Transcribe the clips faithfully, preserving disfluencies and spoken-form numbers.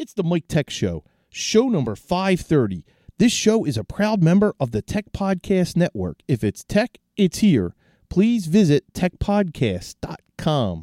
It's the Mike Tech Show, show number five thirty. This show is a proud member of the Tech Podcast Network. If it's tech, it's here. Please visit tech podcast dot com.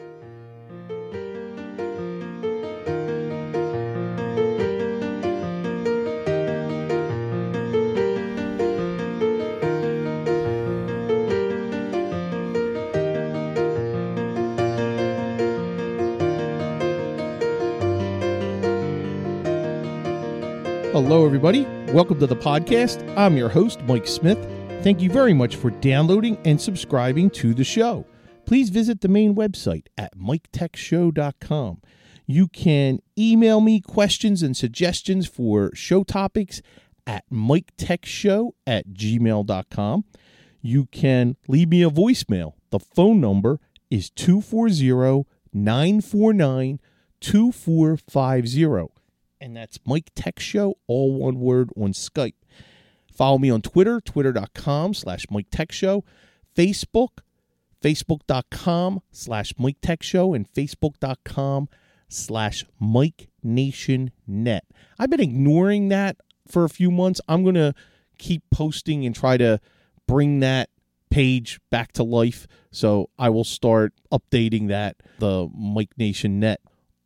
Hello, everybody. Welcome to the podcast. I'm your host, Mike Smith. Thank you very much for downloading and subscribing to the show. Please visit the main website at mike tech show dot com. You can email me questions and suggestions for show topics at mike tech show at gmail dot com. You can leave me a voicemail. The phone number is two four zero, nine four nine, two four five zero. And that's Mike Tech Show, all one word, on Skype. Follow me on Twitter, twitter.com slash Mike Tech Show, Facebook, facebook.com slash Mike Tech Show, and facebook.com slash Mike Nation Net. I've been ignoring that for a few months. I'm going to keep posting and try to bring that page back to life. So I will start updating that, the Mike Nation Net.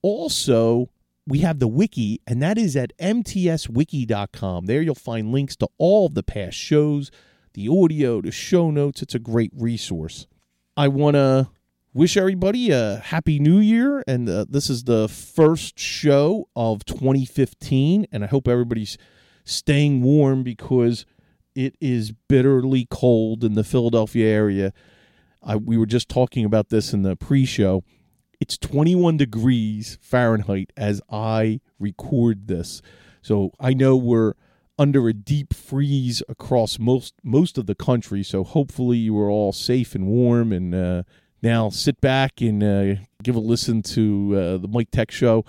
Also, we have the wiki, and that is at m t s wiki dot com. There you'll find links to all of the past shows, the audio, the show notes. It's a great resource. I want to wish everybody a happy new year, and uh, this is the first show of twenty fifteen, and I hope everybody's staying warm because it is bitterly cold in the Philadelphia area. I, we were just talking about this in the pre-show. It's twenty-one degrees Fahrenheit as I record this. So I know we're under a deep freeze across most most of the country. So hopefully you are all safe and warm. And uh, now sit back and uh, give a listen to uh, the Mike Tech Show.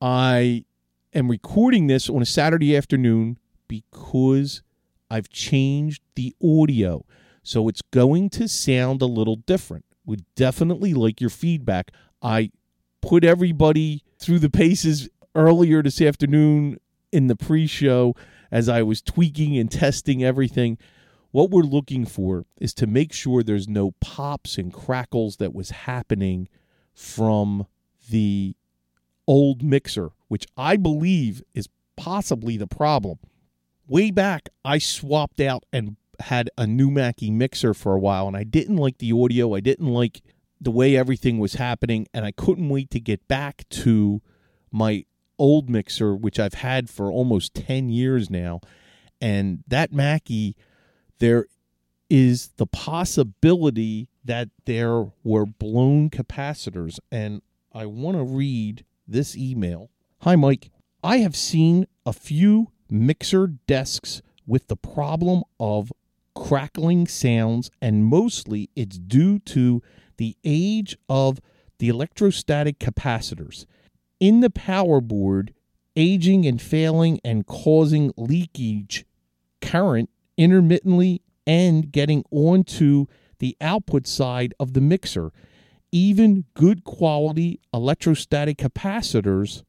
I am recording this on a Saturday afternoon because I've changed the audio. So it's going to sound a little different. Would definitely like your feedback. I put everybody through the paces earlier this afternoon in the pre-show as I was tweaking and testing everything. What we're looking for is to make sure there's no pops and crackles that was happening from the old mixer, which I believe is possibly the problem. Way back, I swapped out and had a new Mackie mixer for a while, and I didn't like the audio. I didn't like the way everything was happening, and I couldn't wait to get back to my old mixer, which I've had for almost ten years now. And that Mackie, there is the possibility that there were blown capacitors. And I want to read this email. Hi, Mike. I have seen a few mixer desks with the problem of crackling sounds, and mostly it's due to the age of the electrostatic capacitors in the power board aging and failing and causing leakage current intermittently and getting onto the output side of the mixer. Even good quality electrostatic capacitors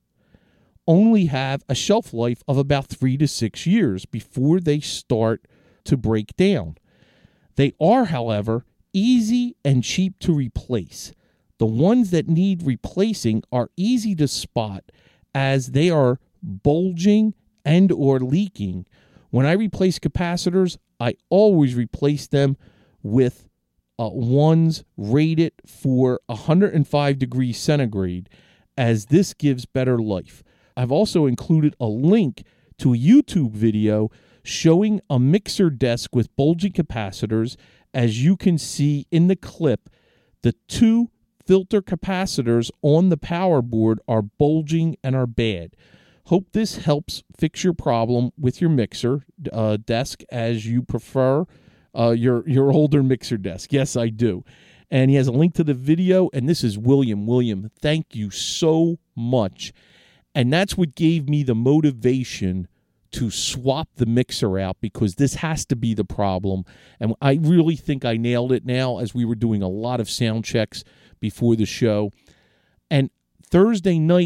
only have a shelf life of about three to six years before they start to break down. They are, however, easy and cheap to replace. The ones that need replacing are easy to spot as they are bulging and or leaking. When I replace capacitors, I always replace them with uh, ones rated for one hundred five degrees centigrade, as this gives better life. I've also included a link to a YouTube video showing a mixer desk with bulging capacitors. As you can see in the clip, the two filter capacitors on the power board are bulging and are bad. Hope this helps fix your problem with your mixer uh, desk as you prefer uh, your, your older mixer desk. Yes, I do. And he has a link to the video, and this is William. William, thank you so much. And that's what gave me the motivation to swap the mixer out, because this has to be the problem. And I really think I nailed it now, as we were doing a lot of sound checks before the show. And Thursday night,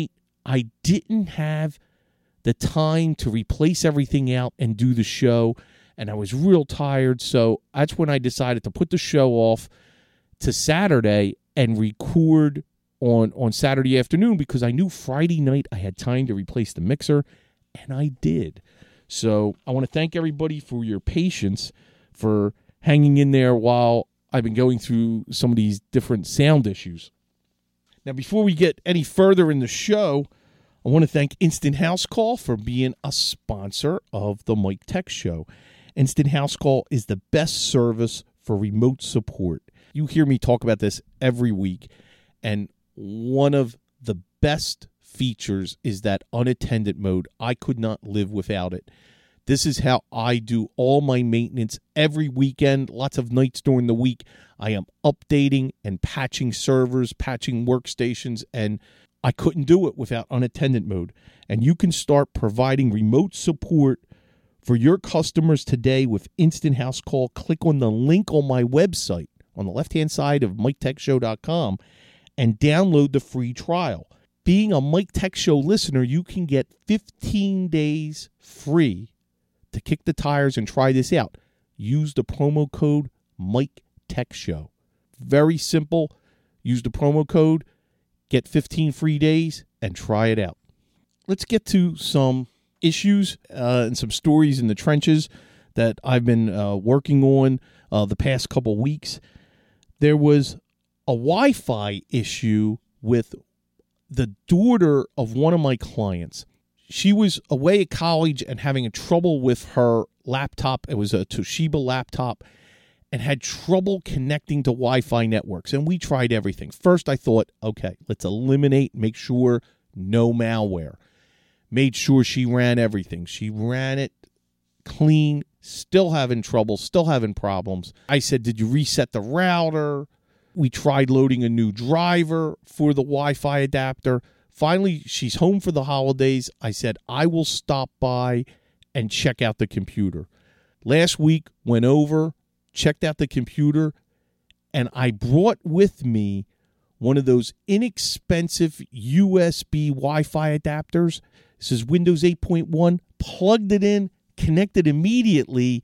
I didn't have the time to replace everything out and do the show, and I was real tired. So that's when I decided to put the show off to Saturday and record on, on Saturday afternoon, because I knew Friday night I had time to replace the mixer, and I did. So I want to thank everybody for your patience, for hanging in there while I've been going through some of these different sound issues. Now, before we get any further in the show, I want to thank Instant House Call for being a sponsor of the Mike Tech Show. Instant House Call is the best service for remote support. You hear me talk about this every week, and one of the best features is that unattended mode. I could not live without it. This is how I do all my maintenance every weekend, lots of nights during the week. I am updating and patching servers, patching workstations, and I couldn't do it without unattended mode. And you can start providing remote support for your customers today with Instant House Call. Click on the link on my website on the left-hand side of mike tech show dot com and download the free trial. Being a Mike Tech Show listener, you can get fifteen days free to kick the tires and try this out. Use the promo code Mike Tech Show. Very simple. Use the promo code, get fifteen free days, and try it out. Let's get to some issues uh, and some stories in the trenches that I've been uh, working on uh, the past couple weeks. There was a Wi-Fi issue with the daughter of one of my clients. She was away at college and having trouble with her laptop. It was a Toshiba laptop, and had trouble connecting to Wi-Fi networks. And we tried everything. First, I thought, okay, let's eliminate, make sure no malware. Made sure she ran everything. She ran it clean, still having trouble, still having problems. I said, did you reset the router? We tried loading a new driver for the Wi-Fi adapter. Finally, she's home for the holidays. I said, I will stop by and check out the computer. Last week, went over, checked out the computer, and I brought with me one of those inexpensive U S B Wi-Fi adapters. This is Windows eight point one. Plugged it in, connected immediately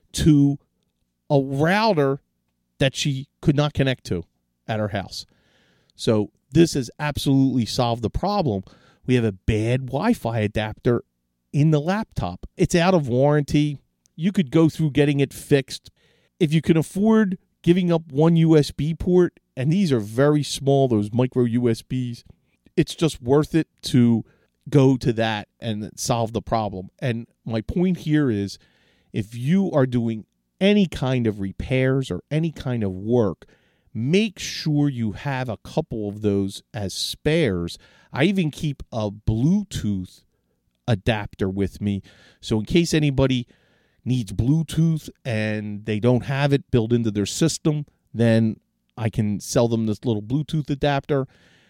to a router that she could not connect to at her house. So this has absolutely solved the problem. We have a bad Wi-Fi adapter in the laptop. It's out of warranty. You could go through getting it fixed. If you can afford giving up one U S B port, and these are very small, those micro U S Bs, it's just worth it to go to that and solve the problem. And my point here is, if you are doing any kind of repairs or any kind of work, make sure you have a couple of those as spares. I even keep a Bluetooth adapter with me, so in case anybody needs Bluetooth and they don't have it built into their system, then I can sell them this little Bluetooth adapter.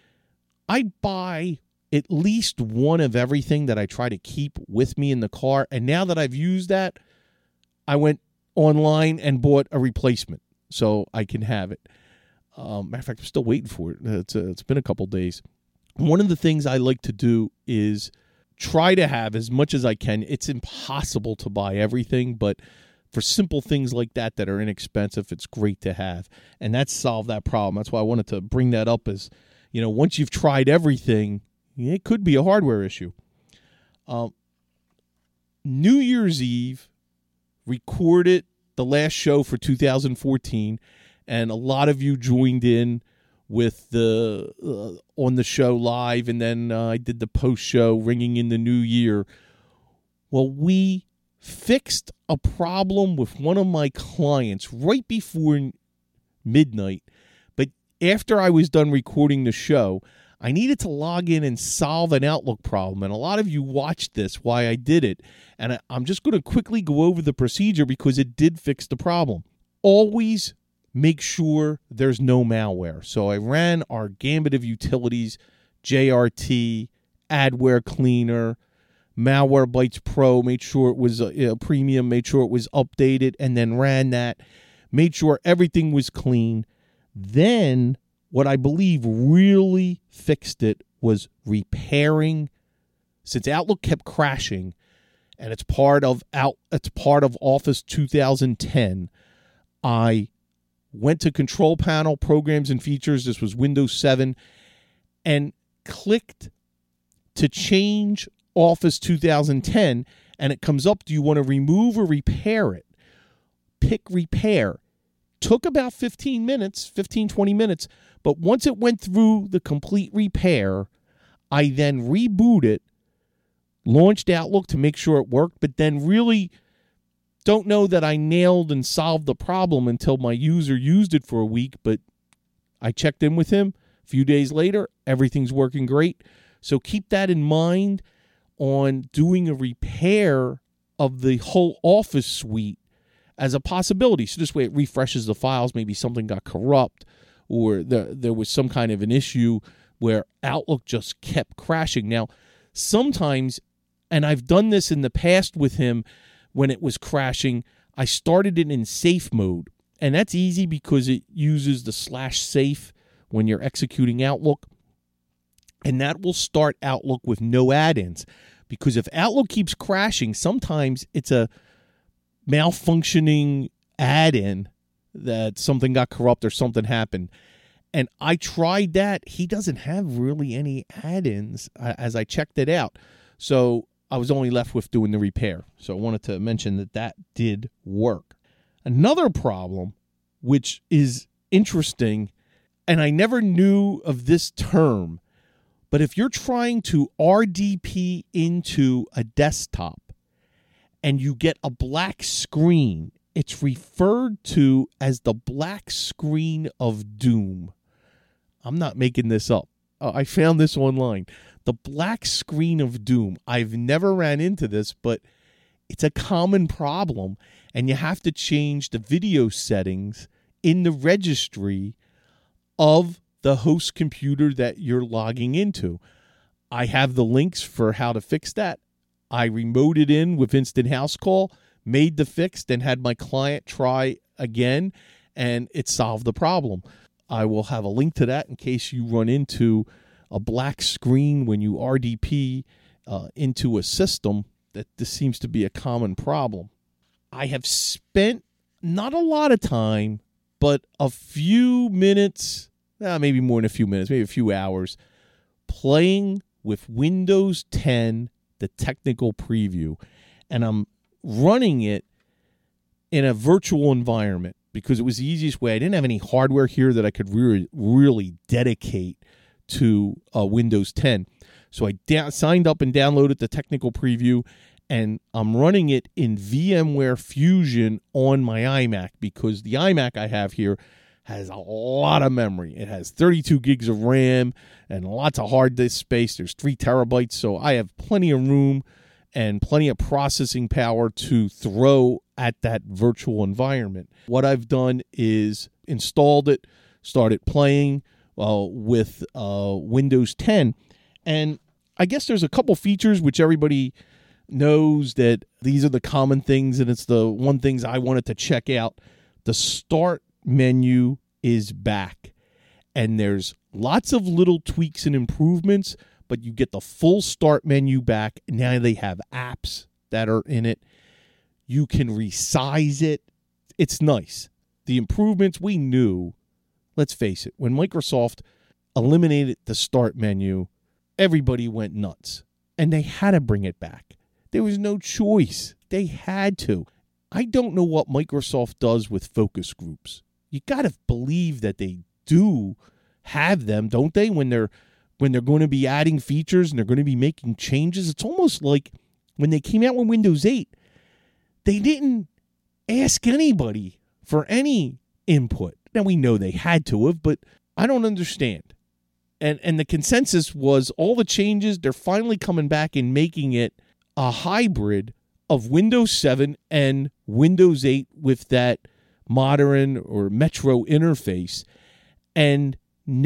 I buy at least one of everything that I try to keep with me in the car, and now that I've used that, I went online and bought a replacement so I can have it. Um, matter of fact, I'm still waiting for it. It's, uh, it's been a couple days. One of the things I like to do is try to have as much as I can. It's impossible to buy everything, but for simple things like that that are inexpensive, it's great to have. And that's solved that problem. That's why I wanted to bring that up as, you know, once you've tried everything, it could be a hardware issue. Um, New Year's Eve, recorded the last show for two thousand fourteen, and a lot of you joined in with the uh, on the show live, and then uh, I did the post show ringing in the new year. Well, we fixed a problem with one of my clients right before midnight, but after I was done recording the show, I needed to log in and solve an Outlook problem, and a lot of you watched this, why I did it, and I, I'm just going to quickly go over the procedure because it did fix the problem. Always make sure there's no malware. So I ran our gambit of utilities, J R T, Adware Cleaner, Malwarebytes Pro, made sure it was a, a premium, made sure it was updated, and then ran that, made sure everything was clean. Then what I believe really fixed it was repairing, since Outlook kept crashing, and it's part of out it's part of Office two thousand ten. I went to Control Panel, Programs and Features. This was Windows seven, and clicked to change Office two thousand ten, and it comes up, do you want to remove or repair it? Pick repair. Took about fifteen minutes, fifteen, twenty minutes, but once it went through the complete repair, I then rebooted it, launched Outlook to make sure it worked, but then really don't know that I nailed and solved the problem until my user used it for a week, but I checked in with him a few days later. Everything's working great. So keep that in mind on doing a repair of the whole Office suite as a possibility. So this way it refreshes the files. Maybe something got corrupt, or there, there was some kind of an issue where Outlook just kept crashing. Now, sometimes, and I've done this in the past with him when it was crashing, I started it in safe mode. And that's easy because it uses the slash safe when you're executing Outlook. And that will start Outlook with no add-ins. Because if Outlook keeps crashing, sometimes it's a malfunctioning add-in that something got corrupt or something happened. And I tried that. He doesn't have really any add-ins as I checked it out. So I was only left with doing the repair. So I wanted to mention that that did work. Another problem, which is interesting, and I never knew of this term, but if you're trying to R D P into a desktop and you get a black screen, it's referred to as the black screen of doom. I'm not making this up. Uh, I found this online. The black screen of doom. I've never ran into this, but it's a common problem, and you have to change the video settings in the registry of the host computer that you're logging into. I have the links for how to fix that. I remoted in with Instant House Call, made the fix, then had my client try again, and it solved the problem. I will have a link to that in case you run into a black screen when you R D P uh, into a system. That this seems to be a common problem. I have spent not a lot of time, but a few minutes, eh, maybe more than a few minutes, maybe a few hours, playing with Windows ten, the technical preview. And I'm running it in a virtual environment because it was the easiest way. I didn't have any hardware here that I could really, really dedicate to uh, Windows ten. So I da- signed up and downloaded the technical preview, and I'm running it in VMware Fusion on my iMac because the iMac I have here has a lot of memory. It has thirty-two gigs of RAM and lots of hard disk space. There's three terabytes, so I have plenty of room and plenty of processing power to throw at that virtual environment. What I've done is installed it, started playing uh, with uh, Windows ten, and I guess there's a couple features which everybody knows that these are the common things, and it's the one things I wanted to check out. The start menu is back, and there's lots of little tweaks and improvements, but you get the full start menu back. Now they have apps that are in it. You can resize it. It's nice. The improvements we knew, let's face it, when Microsoft eliminated the start menu, everybody went nuts, and they had to bring it back. There was no choice. They had to. I don't know what Microsoft does with focus groups. You got to believe that they do have them, don't they? When they're when they're going to be adding features and they're going to be making changes. It's almost like when they came out with Windows eight, they didn't ask anybody for any input. Now, we know they had to have, but I don't understand. And and the consensus was all the changes, they're finally coming back and making it a hybrid of Windows seven and Windows eight with that modern or Metro interface. And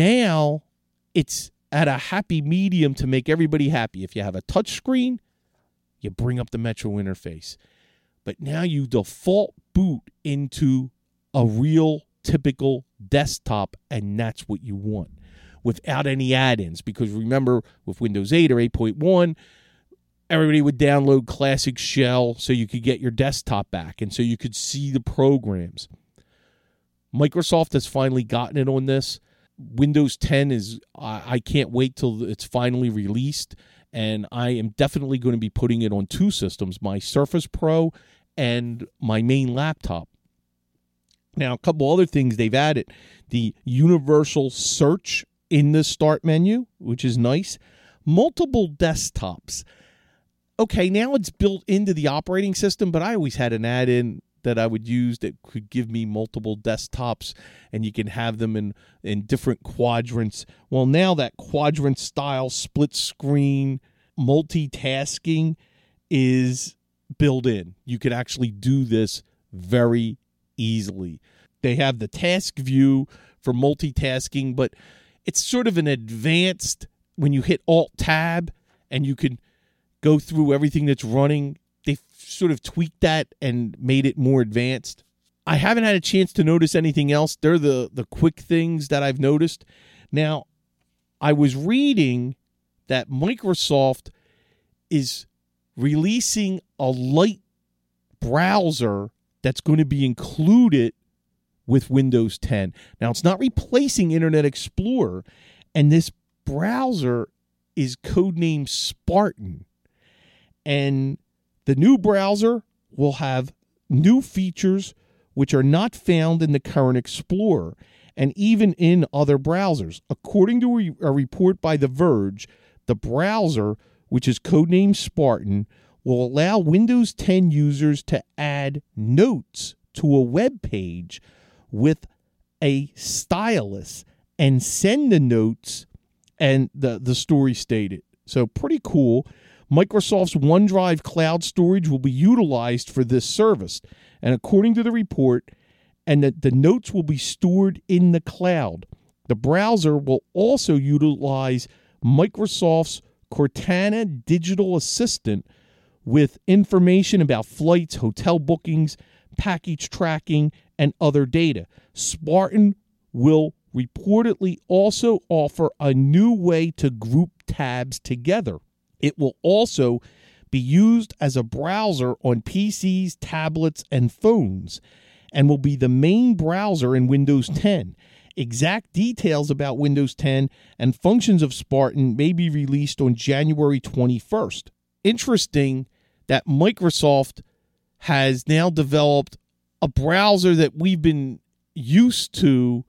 now it's at a happy medium to make everybody happy. If you have a touch screen, you bring up the Metro interface. But now you default boot into a real typical desktop, and that's what you want. without any add-ins. Because remember, with Windows eight or eight point one, everybody would download Classic Shell so you could get your desktop back and so you could see the programs. Microsoft has finally gotten it on this. Windows ten is, I, I can't wait till it's finally released, and I am definitely going to be putting it on two systems, my Surface Pro and my main laptop. Now, a couple other things they've added. The universal search in the start menu, which is nice. Multiple desktops. Okay, now it's built into the operating system, but I always had an add-in that I would use that could give me multiple desktops, and you can have them in, in different quadrants. Well, now that quadrant-style split screen multitasking is built in. You could actually do this very easily. They have the task view for multitasking, but it's sort of an advanced, when you hit Alt-Tab and you can go through everything that's running. They sort of tweaked that and made it more advanced. I haven't had a chance to notice anything else. They're the, the quick things that I've noticed. Now, I was reading that Microsoft is releasing a light browser that's going to be included with Windows ten. Now, it's not replacing Internet Explorer, and this browser is codenamed Spartan. And the new browser will have new features which are not found in the current Explorer and even in other browsers. According to a report by The Verge, the browser, which is codenamed Spartan, will allow Windows ten users to add notes to a web page with a stylus and send the notes, and the, the story stated. So pretty cool. Microsoft's OneDrive cloud storage will be utilized for this service. And according to the report, and that the notes will be stored in the cloud. The browser will also utilize Microsoft's Cortana digital assistant with information about flights, hotel bookings, package tracking, and other data. Spartan will reportedly also offer a new way to group tabs together. It will also be used as a browser on P Cs, tablets, and phones, and will be the main browser in Windows ten. Exact details about Windows ten and functions of Spartan may be released on January twenty-first. Interesting that Microsoft has now developed a browser that we've been used to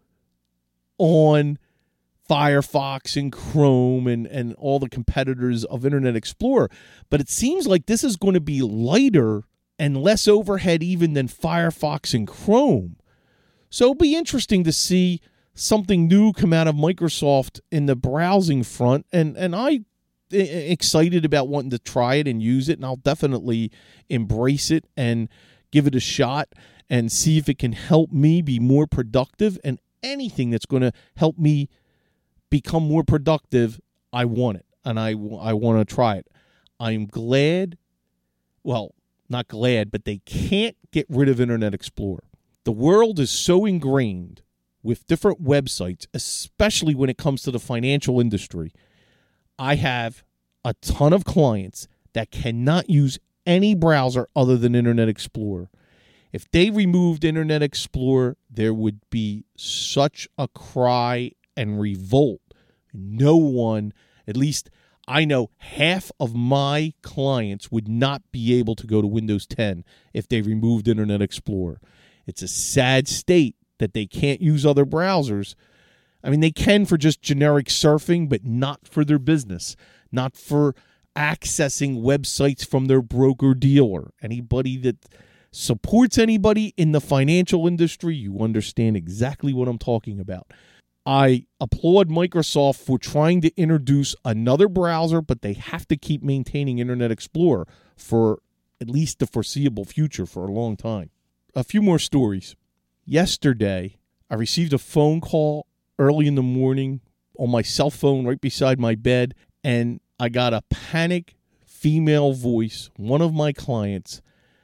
on Firefox and Chrome and, and all the competitors of Internet Explorer. But it seems like this is going to be lighter and less overhead even than Firefox and Chrome. So it'll be interesting to see something new come out of Microsoft in the browsing front. And, and I excited about wanting to try it and use it, and I'll definitely embrace it and give it a shot and see if it can help me be more productive. And anything that's going to help me become more productive, I want it, and I, I want to try it. I'm glad, well, not glad, but they can't get rid of Internet Explorer. The world is so ingrained with different websites, especially when it comes to the financial industry. I have a ton of clients that cannot use any browser other than Internet Explorer. If they removed Internet Explorer, there would be such a cry and revolt. No one, at least I know half of my clients would not be able to go to Windows ten if they removed Internet Explorer. It's a sad state that they can't use other browsers. I mean, they can for just generic surfing, but not for their business, not for accessing websites from their broker-dealer. Anybody that supports anybody in the financial industry, you understand exactly what I'm talking about. I applaud Microsoft for trying to introduce another browser, but they have to keep maintaining Internet Explorer for at least the foreseeable future for a long time. A few more stories. Yesterday, I received a phone call early in the morning on my cell phone right beside my bed, and I got a panic female voice. One of my clients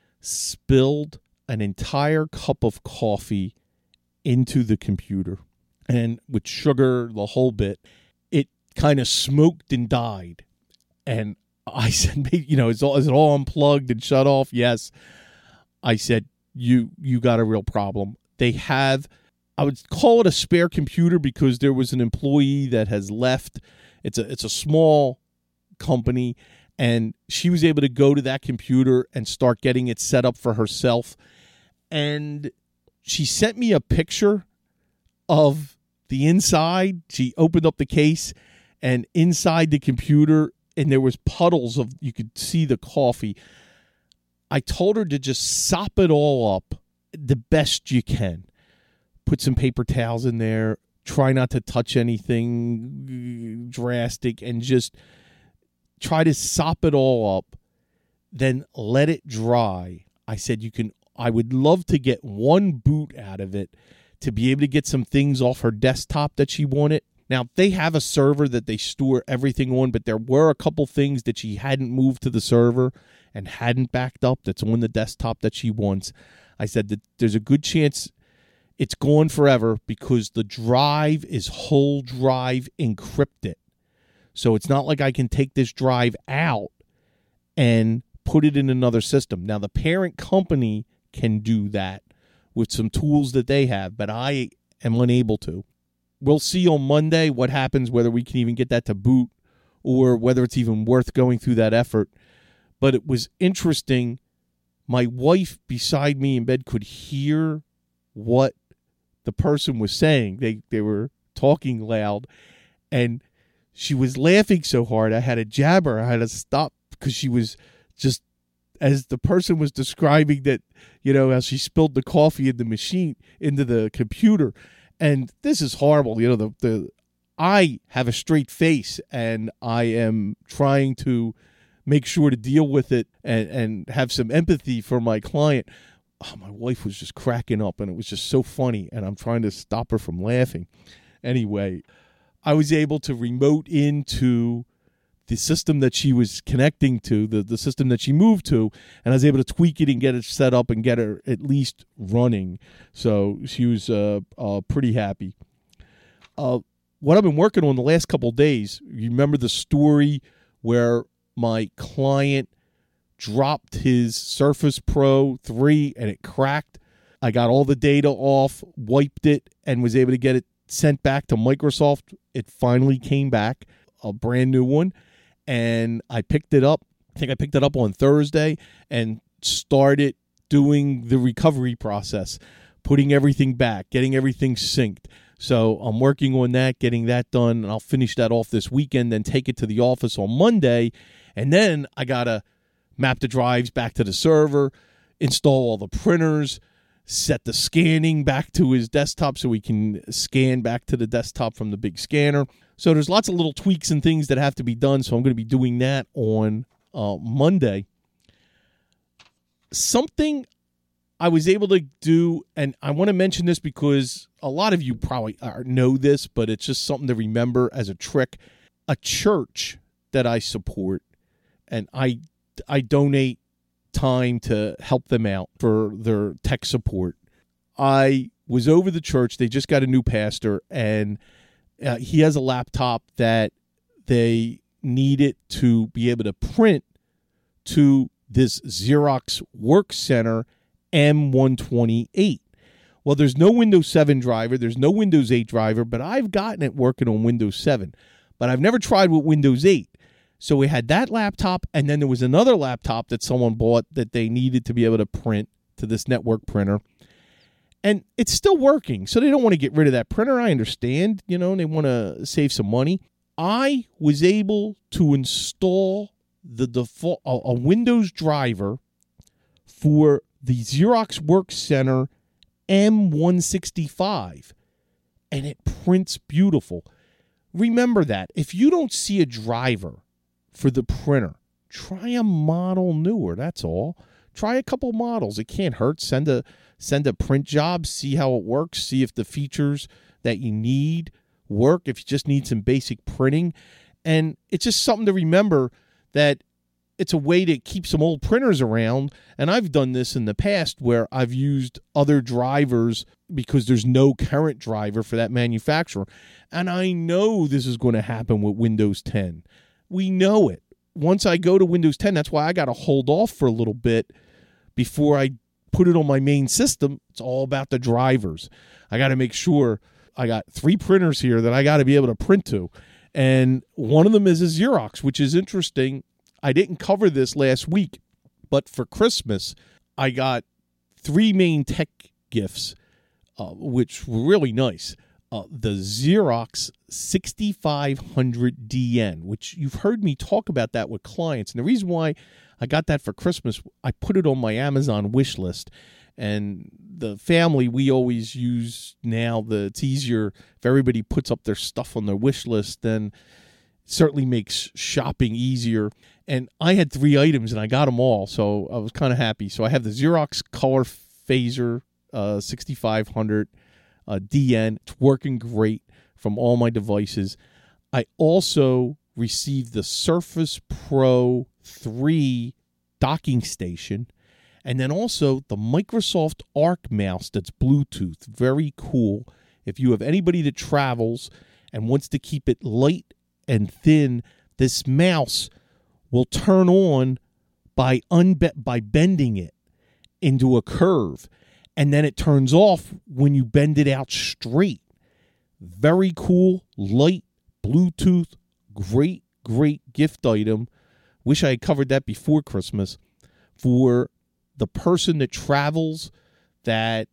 spilled an entire cup of coffee into the computer, and with sugar, the whole bit. kind of smoked and died. And I said, you know, is, all, is it all unplugged and shut off? Yes. I said, you you got a real problem. They have, I would call it a spare computer because there was an employee that has left. It's a it's a small company, and she was able to go to that computer and start getting it set up for herself. And she sent me a picture of the inside. She opened up the case, and inside the computer, and there was puddles of, you could see the coffee. I told her to just sop it all up the best you can. Put some paper towels in there. Try not to touch anything drastic, and just try to sop it all up. Then let it dry. I said, you can, I would love to get one boot out of it to be able to get some things off her desktop that she wanted. Now, they have a server that they store everything on, but there were a couple things that she hadn't moved to the server and hadn't backed up that's on the desktop that she wants. I said that there's a good chance it's gone forever because the drive is whole drive encrypted. So it's not like I can take this drive out and put it in another system. Now, the parent company can do that with some tools that they have, but I am unable to. We'll see on Monday what happens, whether we can even get that to boot or whether it's even worth going through that effort. But it was interesting. My wife beside me in bed could hear what the person was saying. They they were talking loud, and she was laughing so hard I had to jab her. I had to stop because she was just, as the person was describing that, you know, how she spilled the coffee in the machine, into the computer. And this is horrible. You know, the, the I have a straight face, and I am trying to make sure to deal with it and, and have some empathy for my client. Oh, my wife was just cracking up, and it was just so funny, and I'm trying to stop her from laughing. Anyway, I was able to remote into the system that she was connecting to, the, the system that she moved to, and I was able to tweak it and get it set up and get her at least running. So she was uh, uh, pretty happy. Uh, what I've been working on the last couple of days, you remember the story where my client dropped his Surface Pro three and it cracked? I got all the data off, wiped it, and was able to get it sent back to Microsoft. It finally came back, a brand new one. And I picked it up. I think I picked it up on Thursday and started doing the recovery process, putting everything back, getting everything synced. So I'm working on that, getting that done, and I'll finish that off this weekend, then take it to the office on Monday. And then I got to map the drives back to the server, install all the printers, set the scanning back to his desktop so we can scan back to the desktop from the big scanner. So there's lots of little tweaks and things that have to be done, so I'm going to be doing that on uh, Monday. Something I was able to do, and I want to mention this because a lot of you probably know this, but it's just something to remember as a trick. A church that I support, and I, I donate time to help them out for their tech support. I was over the church. They just got a new pastor, and uh, he has a laptop that they needed to be able to print to this Xerox Workcenter M one twenty-eight. Well, there's no Windows seven driver. There's no Windows eight driver, but I've gotten it working on Windows seven. But I've never tried with Windows eight. So we had that laptop, and then there was another laptop that someone bought that they needed to be able to print to this network printer. And it's still working, so they don't want to get rid of that printer. I understand, you know, and they want to save some money. I was able to install the default a, a Windows driver for the Xerox Workcenter M one sixty-five, and it prints beautiful. Remember that. If you don't see a driver for the printer, try a model newer, that's all. Try a couple models. It can't hurt. Send a send a print job, see how it works, see if the features that you need work, if you just need some basic printing. And it's just something to remember that it's a way to keep some old printers around. And I've done this in the past where I've used other drivers because there's no current driver for that manufacturer. And I know this is going to happen with Windows ten. We know it. Once I go to Windows ten, that's why I got to hold off for a little bit before I put it on my main system. It's all about the drivers. I got to make sure I got three printers here that I got to be able to print to. And one of them is a Xerox, which is interesting. I didn't cover this last week, but for Christmas, I got three main tech gifts, uh, which were really nice. Uh, the Xerox sixty-five hundred D N, which you've heard me talk about that with clients. And the reason why I got that for Christmas, I put it on my Amazon wish list. And the family, we always use now, the it's easier if everybody puts up their stuff on their wish list, then it certainly makes shopping easier. And I had three items, and I got them all, so I was kind of happy. So I have the Xerox Color Phaser uh, sixty-five hundred uh, D N. It's working great from all my devices. I also received the Surface Pro three docking station, and then also the Microsoft Arc mouse that's Bluetooth. Very cool. If you have anybody that travels and wants to keep it light and thin, this mouse will turn on by unbe- by bending it into a curve, and then it turns off when you bend it out straight. Very cool, light, Bluetooth, great, great gift item. Wish I had covered that before Christmas. For the person that travels that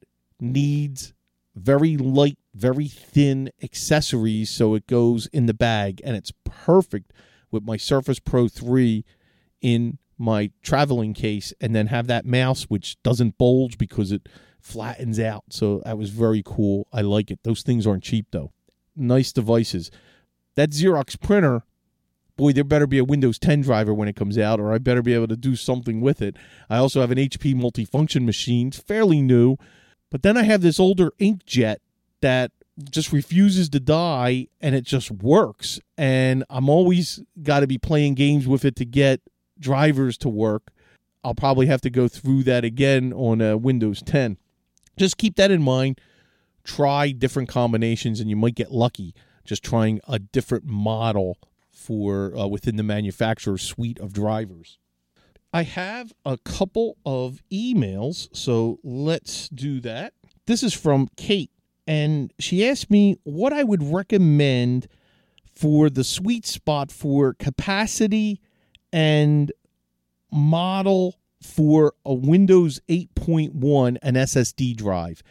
needs very light, very thin accessories so it goes in the bag, and it's perfect with my Surface Pro three in my traveling case, and then have that mouse which doesn't bulge because it flattens out. So that was very cool. I like it. Those things aren't cheap though. Nice devices. That Xerox printer, boy, there better be a Windows ten driver when it comes out, or I better be able to do something with it. I also have an H P multifunction machine. It's fairly new. But then I have this older inkjet that just refuses to die, and it just works. And I'm always got to be playing games with it to get drivers to work. I'll probably have to go through that again on uh, Windows ten. Just keep that in mind. Try different combinations, and you might get lucky just trying a different model for uh, within the manufacturer's suite of drivers. I have a couple of emails, so let's do that. This is from Kate, and she asked me what I would recommend for the sweet spot for capacity and model for a Windows eight point one and S S D drive.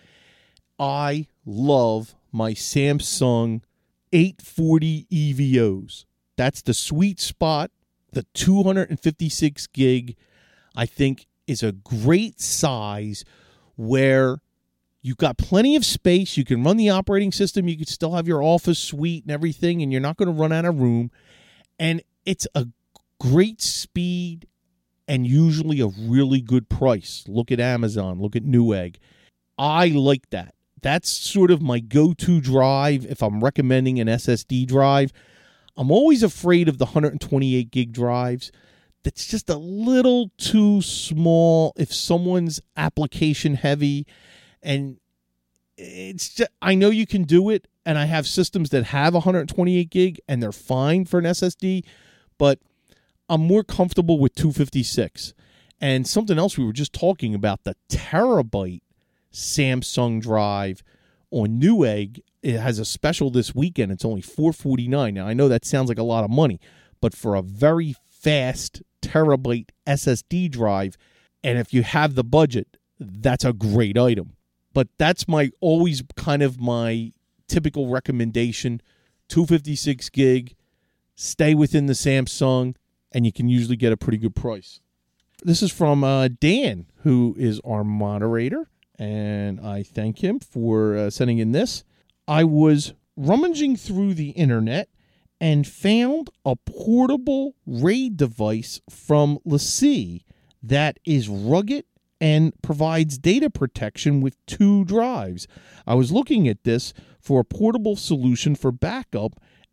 I love my Samsung eight forty E V Os. That's the sweet spot. The two fifty-six gig, I think, is a great size where you've got plenty of space. You can run the operating system. You can still have your office suite and everything, and you're not going to run out of room. And it's a great speed and usually a really good price. Look at Amazon. Look at Newegg. I like that. That's sort of my go-to drive if I'm recommending an S S D drive. I'm always afraid of the one twenty-eight gig drives. That's just a little too small if someone's application heavy. And it's just, I know you can do it, and I have systems that have one twenty-eight gig, and they're fine for an S S D, but I'm more comfortable with two fifty-six. And something else we were just talking about, the terabyte Samsung drive on Newegg. It has a special this weekend. It's only four forty-nine. Now, I know that sounds like a lot of money, but for a very fast terabyte S S D drive, and if you have the budget, that's a great item. But that's my always kind of my typical recommendation. two fifty-six gig, stay within the Samsung, and you can usually get a pretty good price. This is from uh, Dan, who is our moderator, and I thank him for uh, sending in this. I was rummaging through the internet and found a portable RAID device from LaCie that is rugged and provides data protection with two drives. I was looking at this for a portable solution for backup,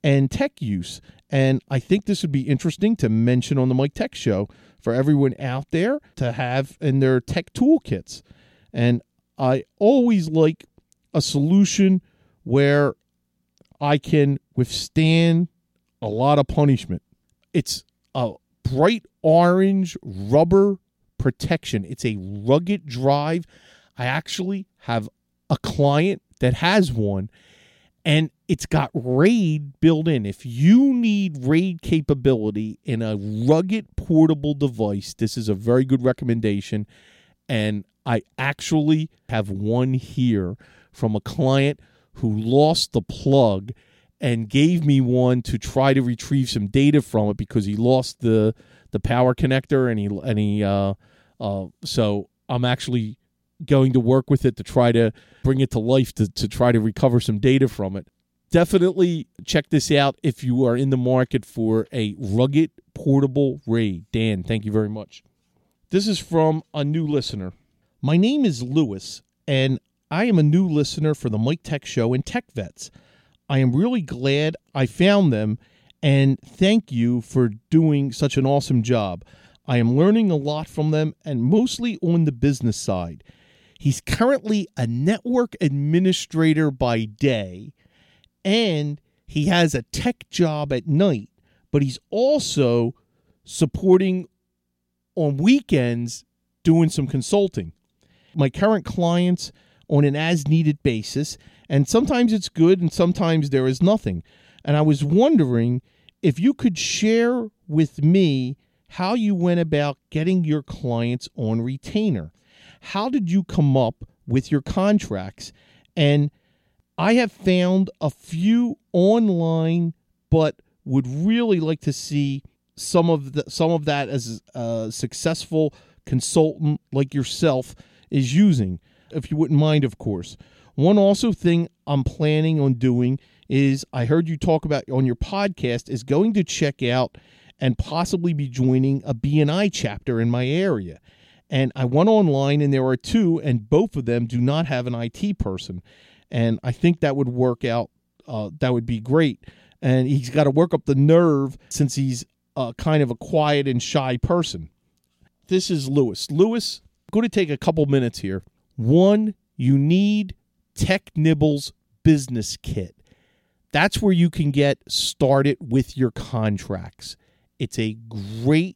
and tech use. And I think this would be interesting to mention on the Mike Tech Show for everyone out there to have in their tech toolkits. And I always like a solution where I can withstand a lot of punishment. It's a bright orange rubber protection. It's a rugged drive. I actually have a client that has one, and it's got RAID built in. If you need RAID capability in a rugged portable device, this is a very good recommendation. And I actually have one here from a client who lost the plug and gave me one to try to retrieve some data from it because he lost the the power connector, and he and he uh, uh, so I'm actually going to work with it to try to bring it to life to, to try to recover some data from it. Definitely check this out if you are in the market for a rugged portable RAID. Dan, thank you very much. This is from a new listener. My name is Lewis, and I am a new listener for the Mike Tech Show and Tech Vets. I am really glad I found them, and thank you for doing such an awesome job. I am learning a lot from them, and mostly on the business side. He's currently a network administrator by day, and he has a tech job at night, but he's also supporting on weekends doing some consulting. My current clients on an as-needed basis, and sometimes it's good and sometimes there is nothing. And I was wondering if you could share with me how you went about getting your clients on retainer. How did you come up with your contracts? And I have found a few online, but would really like to see some of the, some of that as a successful consultant like yourself is using, if you wouldn't mind, of course. One also thing I'm planning on doing is, I heard you talk about on your podcast, is going to check out and possibly be joining a B and I chapter in my area. And I went online, and there are two, and both of them do not have an I T person. And I think that would work out. Uh, that would be great. And he's got to work up the nerve since he's uh, kind of a quiet and shy person. This is Lewis. Lewis, I'm going to take a couple minutes here. One, you need TechNibbles Business Kit. That's where you can get started with your contracts. It's a great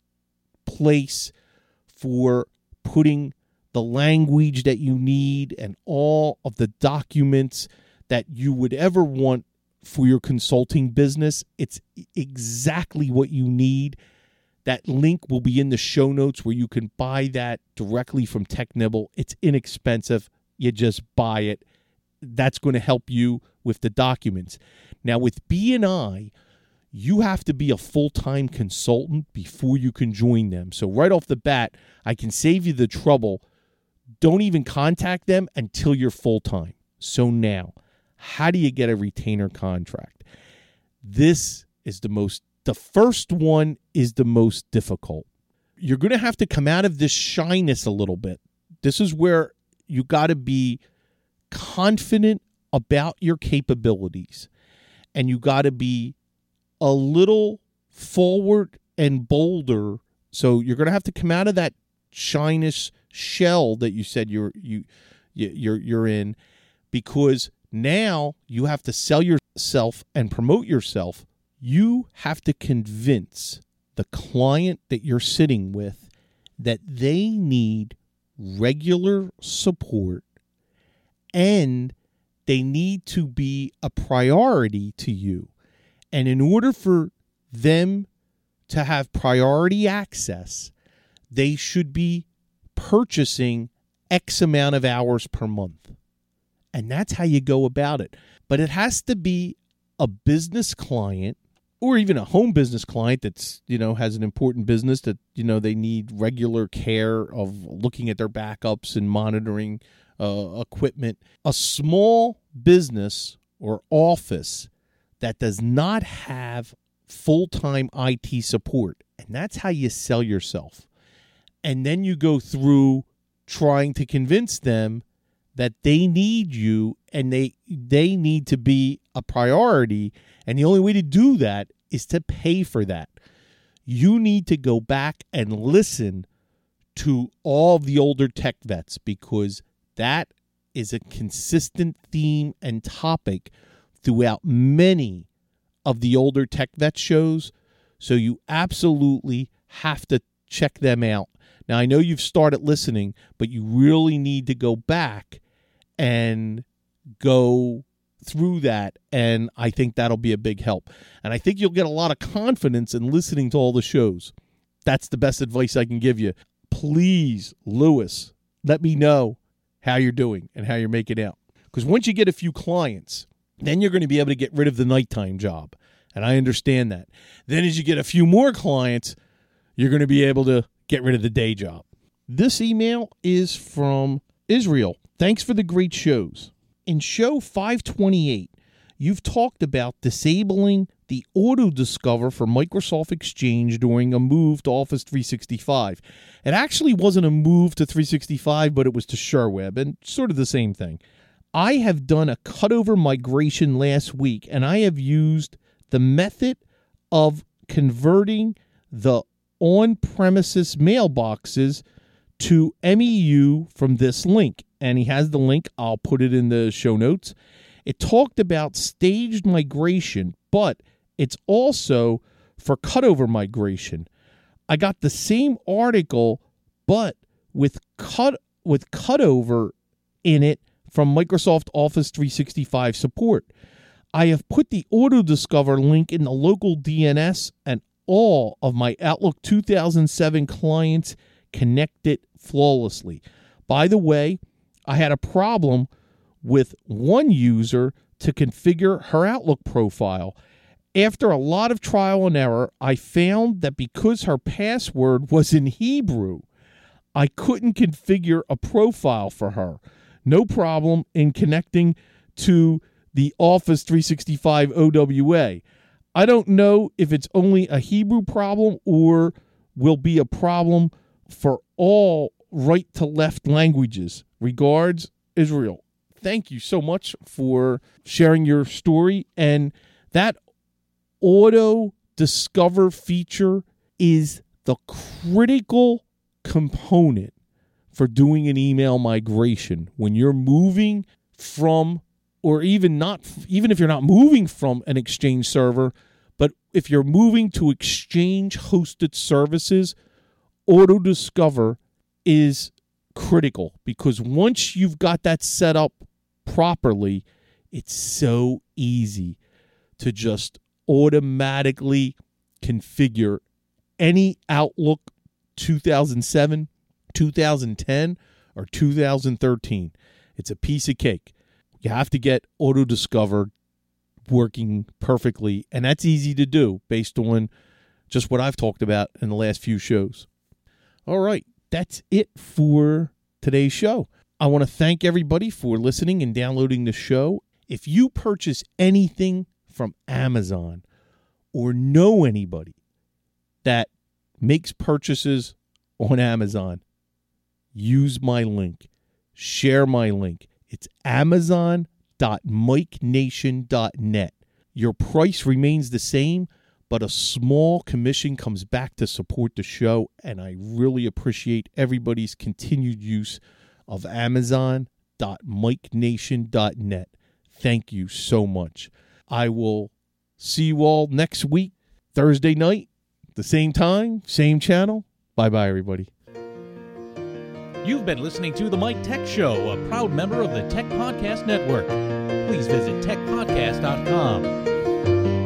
place for putting the language that you need and all of the documents that you would ever want for your consulting business. It's exactly what you need. That link will be in the show notes where you can buy that directly from TechNibble. It's inexpensive. You just buy it. That's going to help you with the documents. Now, with B and I, you have to be a full-time consultant before you can join them. So right off the bat, I can save you the trouble. Don't even contact them until you're full-time. So now, how do you get a retainer contract? This is the most, the first one is the most difficult. You're going to have to come out of this shyness a little bit. This is where you got to be confident about your capabilities, and you got to be a little forward and bolder. So you're going to have to come out of that shyness shell that you said you're you you're you're in, because now you have to sell yourself and promote yourself. You have to convince the client that you're sitting with that they need regular support, and they need to be a priority to you. And in order for them to have priority access, they should be purchasing X amount of hours per month. And that's how you go about it. But it has to be a business client, or even a home business client that's, you know, has an important business that, you know, they need regular care of looking at their backups and monitoring uh, equipment. A small business or office that does not have full-time I T support. And that's how you sell yourself. And then you go through trying to convince them that they need you and they they need to be a priority. And the only way to do that is to pay for that. You need to go back and listen to all of the older tech vets, because that is a consistent theme and topic throughout many of the older tech vet shows. So you absolutely have to check them out. Now, I know you've started listening, but you really need to go back and go through that, and I think that'll be a big help. And I think you'll get a lot of confidence in listening to all the shows. That's the best advice I can give you. Please, Lewis, let me know how you're doing and how you're making out. Because once you get a few clients, then you're going to be able to get rid of the nighttime job. And I understand that. Then as you get a few more clients, you're going to be able to get rid of the day job. This email is from Israel. Thanks for the great shows. In show five twenty-eight, you've talked about disabling the auto discover for Microsoft Exchange during a move to Office three sixty-five. It actually wasn't a move to three sixty-five, but it was to SureWeb, and sort of the same thing. I have done a cutover migration last week, and I have used the method of converting the on-premises mailboxes to M E U from this link. And he has the link. I'll put it in the show notes. It talked about staged migration, but it's also for cutover migration. I got the same article, but with cut with cutover in it from Microsoft Office three sixty-five support. I have put the Auto Discover link in the local D N S, and all of my Outlook two thousand seven clients connected flawlessly. By the way, I had a problem with one user to configure her Outlook profile. After a lot of trial and error, I found that because her password was in Hebrew, I couldn't configure a profile for her. No problem in connecting to the Office three sixty-five O W A. I don't know if it's only a Hebrew problem or will be a problem for all right to left languages. Regards, Israel. Thank you so much for sharing your story. And that auto discover feature is the critical component for doing an email migration. When you're moving from, or even not, even if you're not moving from an Exchange server, but if you're moving to Exchange hosted services, auto discover is critical, because once you've got that set up properly, it's so easy to just automatically configure any Outlook two thousand seven, two thousand ten, or two thousand thirteen. It's a piece of cake. You have to get Auto Discover working perfectly, and that's easy to do based on just what I've talked about in the last few shows. All right. That's it for today's show. I want to thank everybody for listening and downloading the show. If you purchase anything from Amazon or know anybody that makes purchases on Amazon, use my link. Share my link. It's amazon dot mike nation dot net. Your price remains the same, but a small commission comes back to support the show, and I really appreciate everybody's continued use of amazon dot mike nation dot net. Thank you so much. I will see you all next week, Thursday night, the same time, same channel. Bye-bye, everybody. You've been listening to The Mike Tech Show, a proud member of the Tech Podcast Network. Please visit tech podcast dot com.